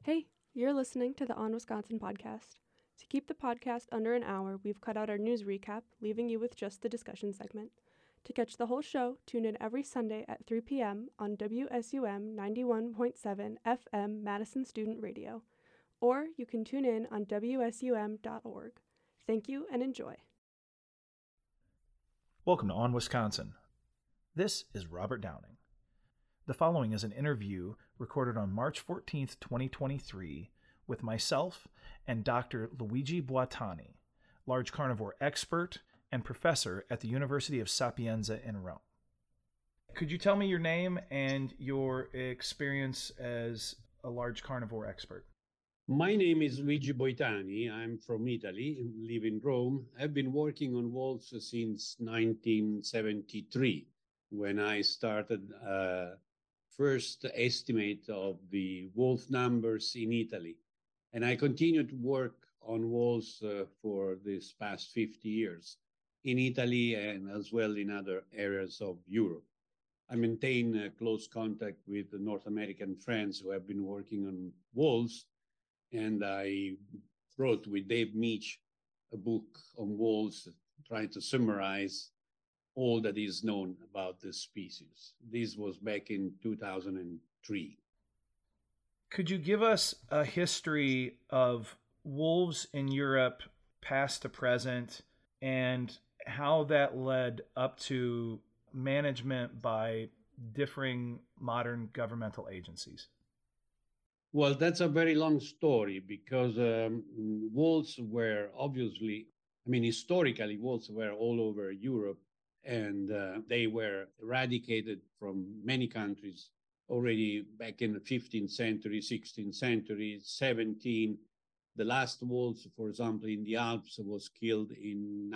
Hey, you're listening to the On Wisconsin podcast. To keep the podcast under an hour, we've cut out our news recap, leaving you with just the discussion segment. To catch the whole show, tune in every Sunday at 3 p.m. on WSUM 91.7 FM Madison Student Radio, or you can tune in on WSUM.org. Thank you and enjoy. Welcome to On Wisconsin. This is Robert Downing. The following is an interview recorded on March 14th, 2023, with myself and Dr. Luigi Buatani, large carnivore expert and professor at the University of Sapienza in Rome. Could you tell me your name and your experience as a large carnivore expert? My name is Luigi Boitani. I'm from Italy, live in Rome. I've been working on wolves since 1973, when I started first estimate of the wolf numbers in Italy. And I continue to work on wolves for this past 50 years in Italy and as well in other areas of Europe. I maintain close contact with the North American friends who have been working on wolves. And I wrote with Dave Meach a book on wolves, trying to summarize all that is known about this species. This was back in 2003. Could you give us a history of wolves in Europe, past to present, and how that led up to management by differing modern governmental agencies? Well, that's a very long story because wolves were obviously, historically, wolves were all over Europe, and they were eradicated from many countries already back in the 15th century, 16th century, 17th. The last wolves, for example, in the Alps was killed in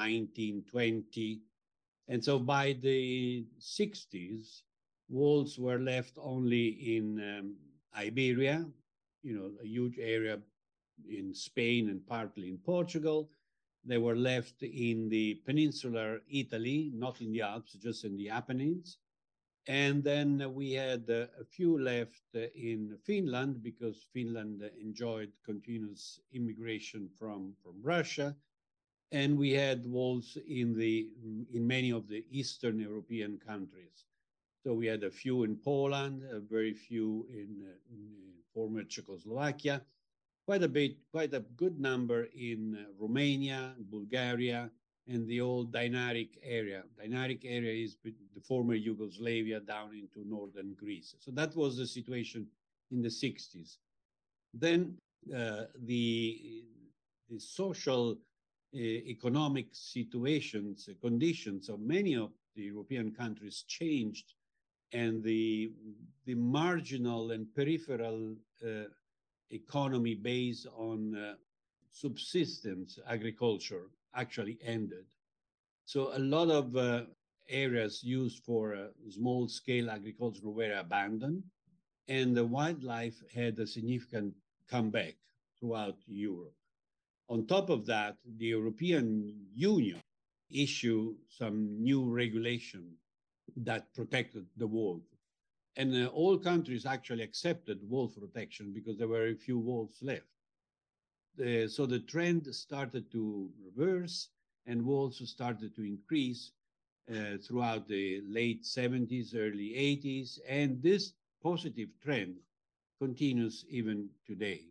1920. And so by the 60s, wolves were left only in Iberia, a huge area in Spain and partly in Portugal. They were left in the peninsular Italy, not in the Alps, just in the Apennines. And then we had a few left in Finland because Finland enjoyed continuous immigration from Russia. And we had wolves in many of the Eastern European countries. So we had a few in Poland, very few in former Czechoslovakia, quite a good number in Romania, Bulgaria, and the old Dinaric area. Dinaric area is the former Yugoslavia down into northern Greece. So that was the situation in the 60s. Then the social economic situations, conditions of many of the European countries changed, and the marginal and peripheral economy based on subsistence agriculture actually ended. So a lot of areas used for small-scale agriculture were abandoned, and the wildlife had a significant comeback throughout Europe. On top of that, the European Union issued some new regulation that protected the wolf. And all countries actually accepted wolf protection because there were a few wolves left. So the trend started to reverse, and wolves started to increase throughout the late 70s, early 80s. And this positive trend continues even today.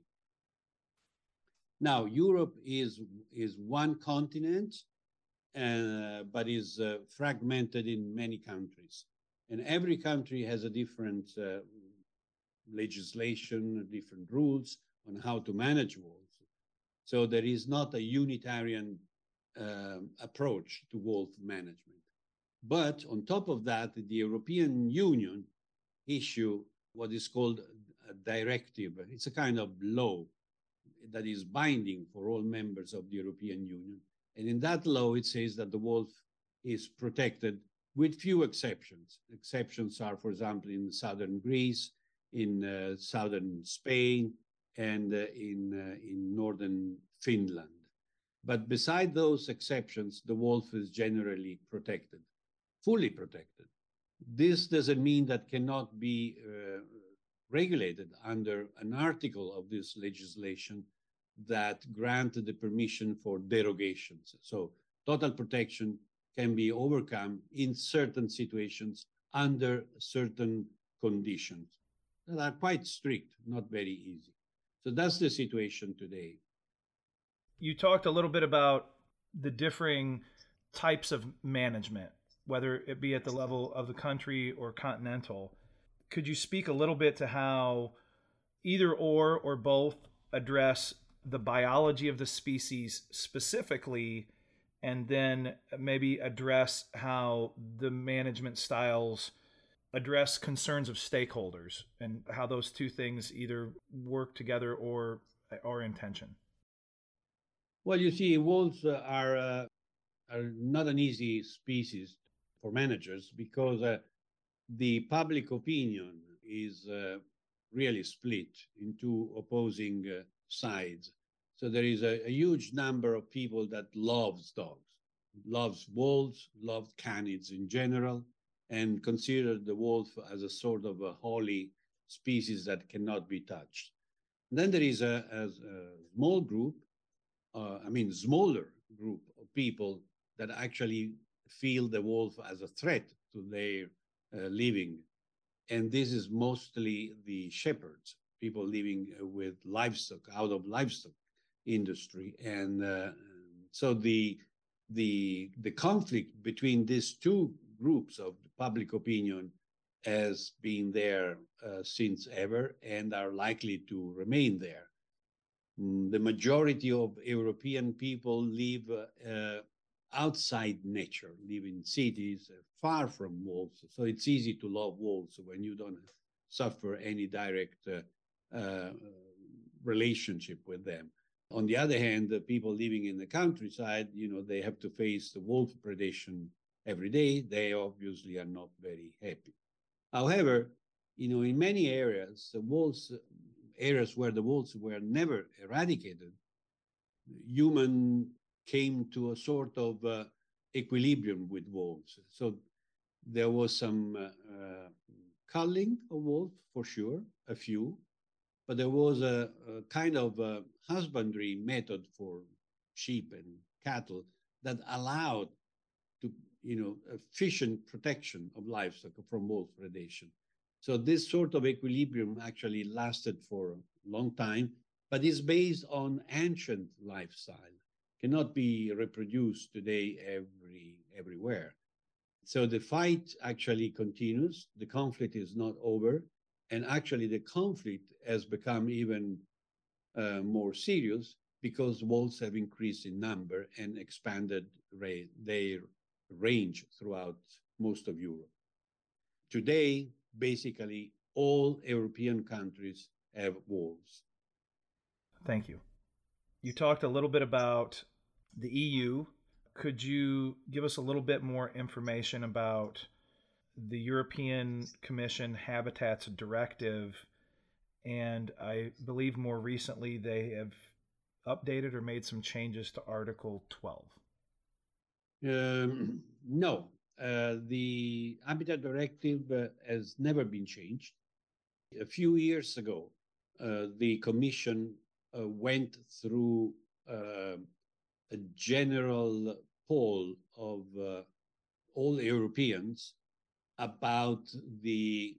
Now, Europe is one continent, but is fragmented in many countries. And every country has a different legislation, different rules on how to manage wolves. So there is not a unitarian approach to wolf management. But on top of that, the European Union issued what is called a directive. It's a kind of law that is binding for all members of the European Union. And in that law, it says that the wolf is protected with few exceptions. Exceptions are, for example, in southern Greece, in southern Spain, and in northern Finland. But beside those exceptions, the wolf is generally protected, fully protected. This doesn't mean that cannot be regulated under an article of this legislation that granted the permission for derogations. So total protection can be overcome in certain situations under certain conditions that are quite strict, not very easy. So that's the situation today. You talked a little bit about the differing types of management, whether it be at the level of the country or continental. Could you speak a little bit to how either or both address the biology of the species specifically, and then maybe address how the management styles address concerns of stakeholders and how those two things either work together or are in tension? Well, you see, wolves are not an easy species for managers because the public opinion is really split into opposing sides. So there is a huge number of people that loves dogs, loves wolves, loves canids in general, and consider the wolf as a sort of a holy species that cannot be touched. Then there is a small group, smaller group of people that actually feel the wolf as a threat to their living. And this is mostly the shepherds, people living with livestock, out of livestock industry. And so the conflict between these two groups of public opinion has been there since ever and are likely to remain there. The majority of European people live outside nature, live in cities, far from wolves. So it's easy to love wolves when you don't suffer any direct relationship with them. On the other hand, the people living in the countryside, they have to face the wolf predation every day. They obviously are not very happy. However, in many areas, areas where the wolves were never eradicated, human came to a sort of equilibrium with wolves. So there was some culling of wolves, for sure, a few, but there was a kind of husbandry method for sheep and cattle that allowed to, efficient protection of livestock from wolf predation. So this sort of equilibrium actually lasted for a long time, but is based on ancient lifestyle, cannot be reproduced today everywhere. So the fight actually continues. The conflict is not over. And actually the conflict has become even more serious because wolves have increased in number and expanded their range throughout most of Europe. Today, basically, all European countries have wolves. Thank you. You talked a little bit about the EU. Could you give us a little bit more information about the European Commission Habitats Directive? And I believe more recently they have updated or made some changes to Article 12. No, the Habitat Directive has never been changed. A few years ago, the Commission went through a general poll of all Europeans about the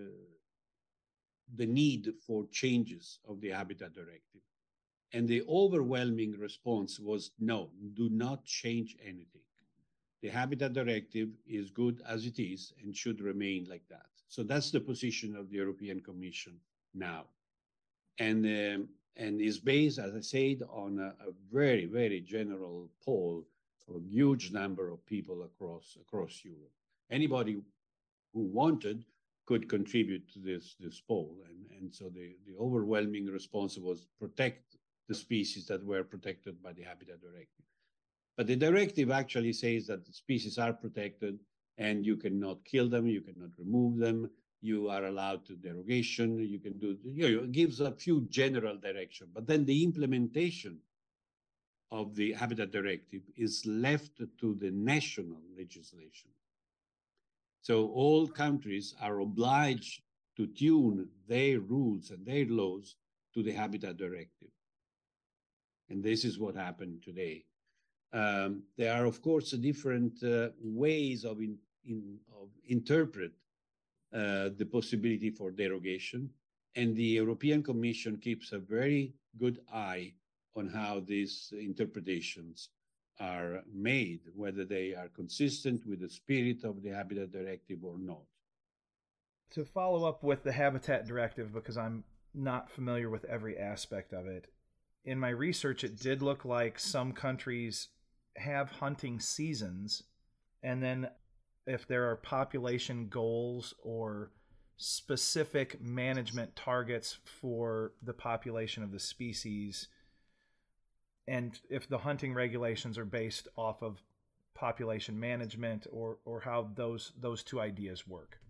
need for changes of the Habitat Directive. And the overwhelming response was no, do not change anything. The Habitat Directive is good as it is and should remain like that. So that's the position of the European Commission now. And is based, as I said, on a very, very general poll of a huge number of people across Europe. Anybody who wanted could contribute to this poll. And so the overwhelming response was protect the species that were protected by the Habitat Directive. But the directive actually says that the species are protected and you cannot kill them, you cannot remove them, you are allowed to derogation, you can do, it gives a few general direction, but then the implementation of the Habitat Directive is left to the national legislation. So all countries are obliged to tune their rules and their laws to the Habitat Directive. And this is what happened today. There are, of course, different ways of interpret the possibility for derogation. And the European Commission keeps a very good eye on how these interpretations are made, whether they are consistent with the spirit of the Habitat Directive or not. To follow up with the Habitat Directive, because I'm not familiar with every aspect of it, in my research, it did look like some countries have hunting seasons, and then if there are population goals or specific management targets for the population of the species, and if the hunting regulations are based off of population management, or how those two ideas work.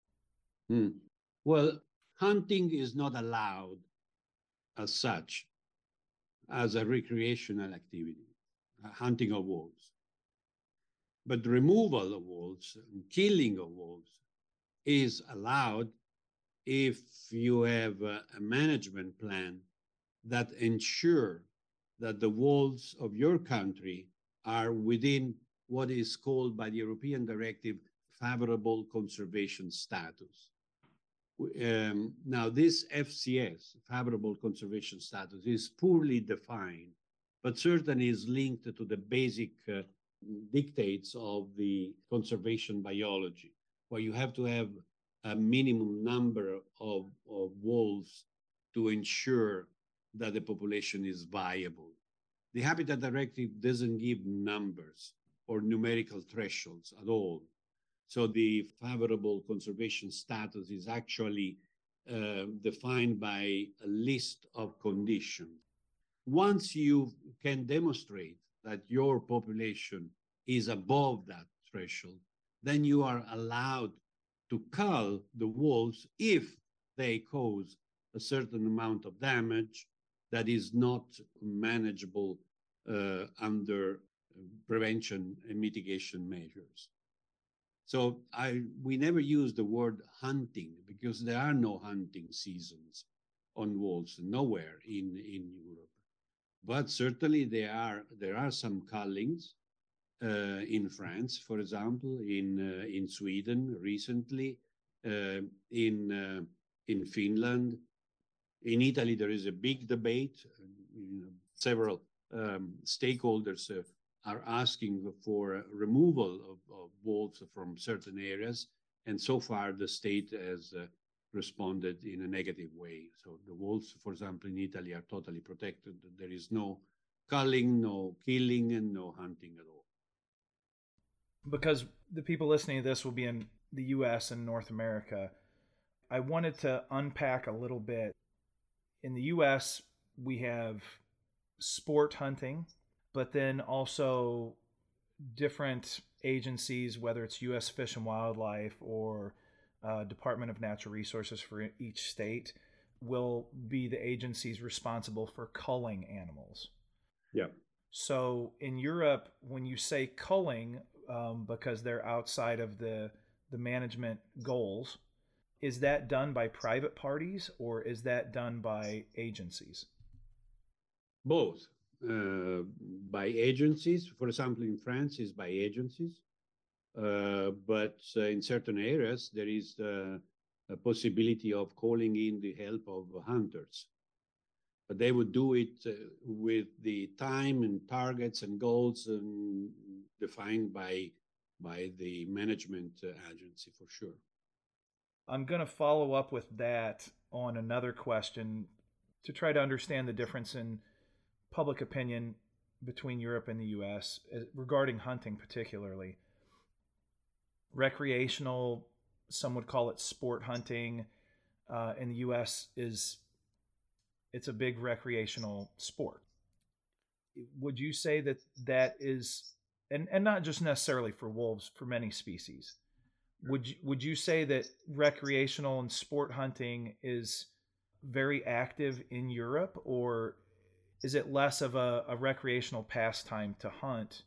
Well, hunting is not allowed as such as a recreational activity, hunting of wolves. But removal of wolves, killing of wolves is allowed if you have a management plan that ensure that the wolves of your country are within what is called by the European Directive favorable conservation status. Now, this FCS, favorable conservation status, is poorly defined, but certainly is linked to the basic dictates of the conservation biology, where you have to have a minimum number of wolves to ensure that the population is viable. The Habitat Directive doesn't give numbers or numerical thresholds at all. So the favorable conservation status is actually defined by a list of conditions. Once you can demonstrate that your population is above that threshold, then you are allowed to cull the wolves if they cause a certain amount of damage that is not manageable under prevention and mitigation measures. So we never use the word hunting because there are no hunting seasons on wolves nowhere in Europe. But certainly there are some cullings in France, for example, in Sweden recently, in Finland. In Italy, there is a big debate. Several stakeholders are asking for removal of wolves from certain areas. And so far, the state has responded in a negative way. So the wolves, for example, in Italy are totally protected. There is no culling, no killing, and no hunting at all. Because the people listening to this will be in the U.S. and North America, I wanted to unpack a little bit. In the U.S., we have sport hunting, but then also different agencies, whether it's U.S. Fish and Wildlife or Department of Natural Resources for each state, will be the agencies responsible for culling animals. Yeah. So in Europe, when you say culling, because they're outside of the management goals, is that done by private parties or is that done by agencies? Both. By agencies. For example, in France is by agencies. But in certain areas, there is a possibility of calling in the help of hunters. But they would do it with the time and targets and goals defined by the management agency, for sure. I'm going to follow up with that on another question to try to understand the difference in public opinion between Europe and the U.S. regarding hunting particularly. Recreational, some would call it sport hunting, in the U.S. it's a big recreational sport. Would you say that is, and not just necessarily for wolves, for many species, would you say that recreational and sport hunting is very active in Europe, or is it less of a recreational pastime to hunt?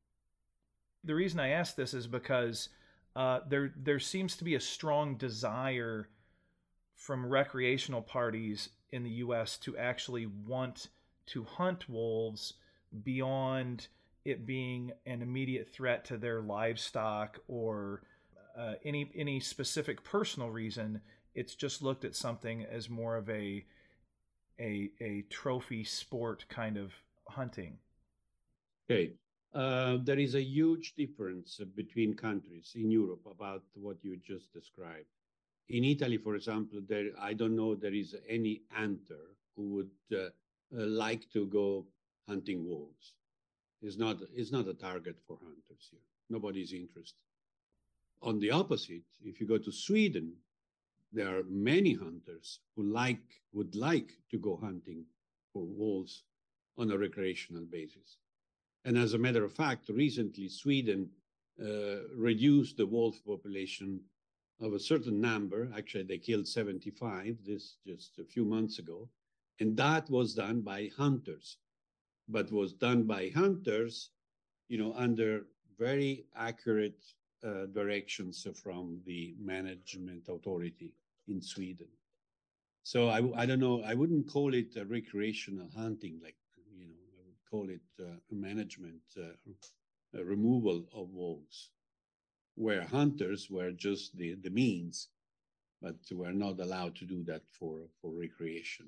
The reason I ask this is because there seems to be a strong desire from recreational parties in the U.S. to actually want to hunt wolves beyond it being an immediate threat to their livestock or any specific personal reason. It's just looked at something as more of a trophy sport kind of hunting. Okay. There is a huge difference between countries in Europe about what you just described. In Italy, for example, I don't know there is any hunter who would like to go hunting wolves. It's not a target for hunters here. Nobody's interested. On the opposite, if you go to Sweden, there are many hunters who would like to go hunting for wolves on a recreational basis. And as a matter of fact, recently Sweden reduced the wolf population of a certain number. Actually, they killed 75 this just a few months ago. And that was done by hunters, but was done by hunters, under very accurate directions from the management authority in Sweden. So I don't know, I wouldn't call it a recreational hunting, like, I would call it a management, a removal of wolves, where hunters were just the means, but were not allowed to do that for recreation.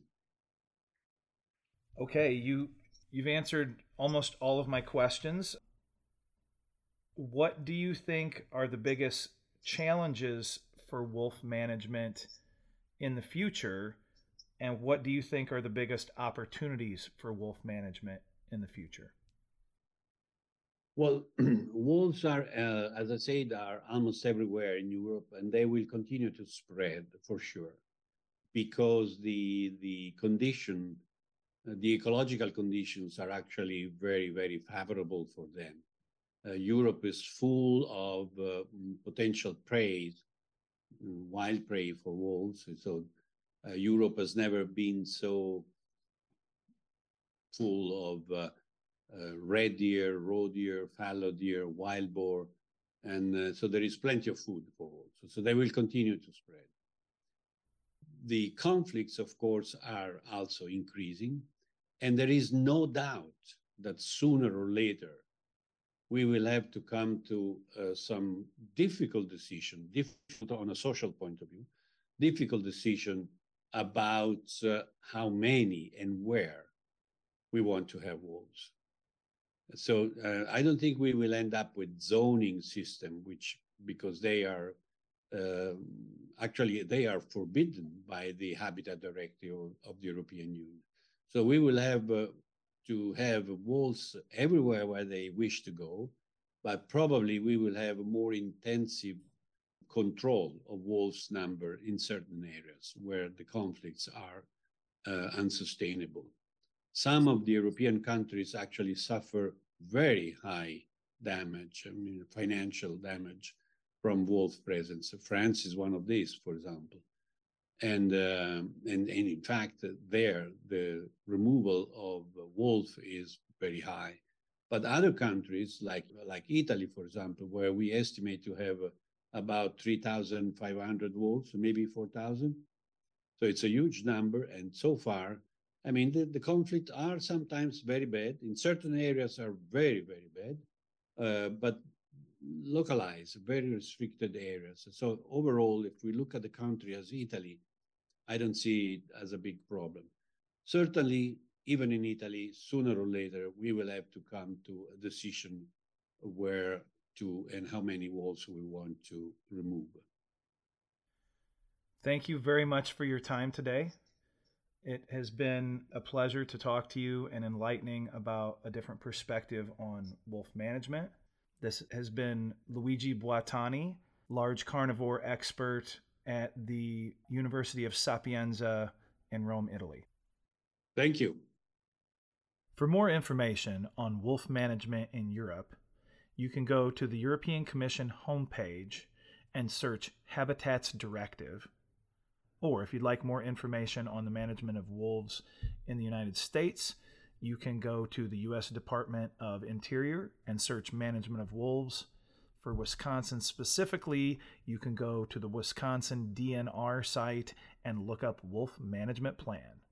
Okay, you've answered almost all of my questions. What do you think are the biggest challenges for wolf management in the future, and what do you think are the biggest opportunities for wolf management in the future? Well, wolves are, as I said, are almost everywhere in Europe, and they will continue to spread for sure, because the condition, the ecological conditions are actually very, very favorable for them. Europe is full of potential prey, wild prey for wolves. So Europe has never been so full of red deer, roe deer, fallow deer, wild boar. And so there is plenty of food for wolves. So they will continue to spread. The conflicts, of course, are also increasing. And there is no doubt that sooner or later, we will have to come to some difficult decision, difficult on a social point of view, difficult decision about how many and where we want to have wolves. So I don't think we will end up with zoning system, because they are actually they are forbidden by the Habitat Directive of the European Union. So we will have to have wolves everywhere where they wish to go, but probably we will have a more intensive control of wolves' number in certain areas where the conflicts are unsustainable. Some of the European countries actually suffer very high damage, financial damage from wolf presence. France is one of these, for example. And in fact, there, the removal of wolf is very high. But other countries, like Italy, for example, where we estimate to have about 3,500 wolves, maybe 4,000. So it's a huge number. And so far, the conflicts are sometimes very bad. In certain areas are very, very bad, but localized, very restricted areas. So overall, if we look at the country as Italy, I don't see it as a big problem. Certainly, even in Italy, sooner or later, we will have to come to a decision where to and how many wolves we want to remove. Thank you very much for your time today. It has been a pleasure to talk to you and enlightening about a different perspective on wolf management. This has been Luigi Buatani, large carnivore expert at the University of Sapienza in Rome, Italy. Thank you. For more information on wolf management in Europe, you can go to the European Commission homepage and search Habitats Directive. Or if you'd like more information on the management of wolves in the United States, you can go to the U.S. Department of Interior and search Management of Wolves. For Wisconsin specifically, you can go to the Wisconsin DNR site and look up Wolf Management Plan.